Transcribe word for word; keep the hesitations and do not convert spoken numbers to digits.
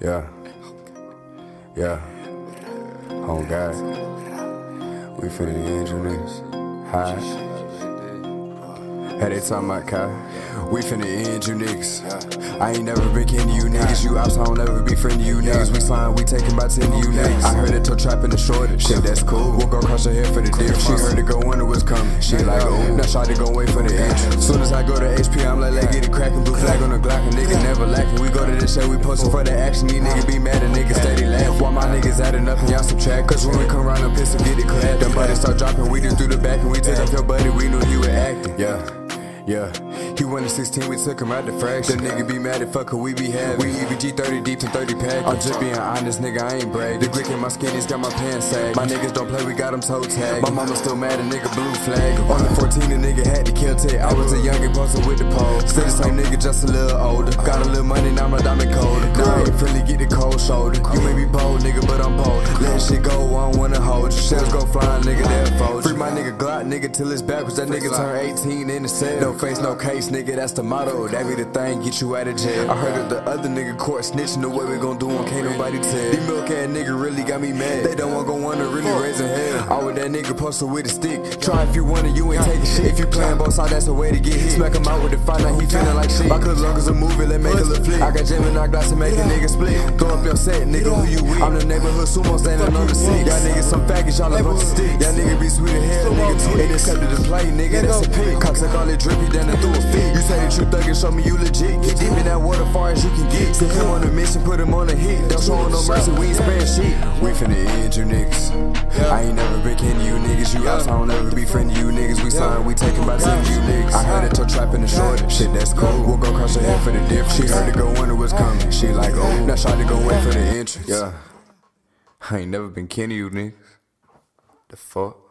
Yeah, yeah, oh God, we finna end you niggas. High. Hey, they talking about Kai. We finna end you niggas. I ain't never been kin to you niggas. You ops, I don't ever be friend to you niggas. We slime, we taking by ten to you niggas. I heard that your trapping the shortage. Shit, that's cool. We'll go across your head for the difference. She heard it go under what's coming. She like, oh, now shawty gon' wait for the entrance. Soon as I go to H P, I'm like, let get it crackin'. Blue flag on the Glock, a nigga never lacking. We go to this shit, we postin' for the action. These niggas be mad and niggas steady laugh. While my niggas adding up and y'all subtract. Cause when we come round, the pistol get it clapped. Them buddies start dropping, we just through the back and we took off your buddy. We knew he was acting. Yeah. Yeah, he won the sixteen, we took him out the fraction. The nigga be mad at fuck who we be having. We E B G thirty deep to thirty pack. I'm just being honest, nigga, I ain't brag. The glick in my skinnies got my pants sag. My niggas don't play, we got them toe tag. My mama still mad, a nigga blue flag. On the fourteen, a nigga had to kill Ted. I was a youngin' posted with the pole. Still the same nigga, just a little older. Got a little money, now my diamond colder. Now I ain't friendly, get the cold shoulder. You may be bold, nigga, but I'm bold. Let shit go, I don't wanna hold you. Shells go flying, nigga, they'll fold you. Free my nigga Glock, nigga, till it's backwards. That nigga turn eighteen in the cell. No face, no case, nigga, that's the motto. That be the thing, get you out of jail. I heard of the other nigga court snitching. The way we gon' do him, can't nobody tell. These milk ass nigga really got me mad. They don't want go under, really raising hell. All with that nigga posted with a stick. Try if you want it, you ain't taking shit. If you playin' both sides, that's the way to get hit. Smack him out with the fight, now he feelin' like shit. My clip long as a movie, let make a little flick. I got Gemini glass and make a nigga split. Throw up your set, nigga, who you with? I'm the neighborhood sumo standing on the seat. Y'all niggas some faggots, y'all a bunch of sticks. Y'all nigga be sweet as hell, nigga tweet. Ain't accepted to play, nigga, that's a pick. Cops like all that drippy down and through a fit. You say the truth, thug, and show me you legit. Get deep in that water far as you can get. Send him on a mission, put him on a hit. Don't show him no mercy, we ain't sparing shit. We finna end you niggas. I ain't never been kin to you niggas. You ops, I don't ever be friend to you niggas. We slime, we taking by ten to you niggas. I heard that your trapping the shortage. Shit, that's cool. We'll go across your head for the difference. She heard it go under what's coming. She like, oh, now shawty gon' wait for the entrance. Yeah, I ain't never been kin to you niggas. The fuck?